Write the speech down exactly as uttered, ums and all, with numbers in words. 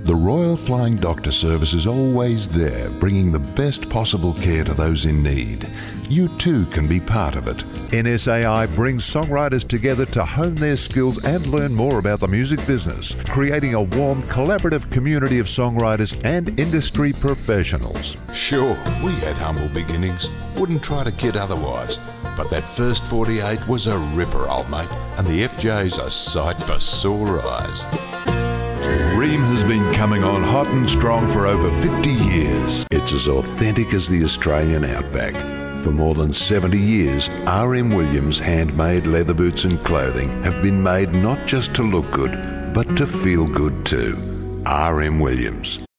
The Royal Flying Doctor Service is always there, bringing the best possible care to those in need. You too can be part of it. N S A I brings songwriters together to hone their skills and learn more about the music business, creating a warm, collaborative community of songwriters and industry professionals. Sure, we had humble beginnings. Wouldn't try to kid otherwise. But that first forty-eight was a ripper, old mate, and the F J's a sight for sore eyes. Ream has been coming on hot and strong for over fifty years. It's as authentic as the Australian outback. For more than seventy years, R M Williams handmade leather boots and clothing have been made not just to look good, but to feel good too. R M Williams.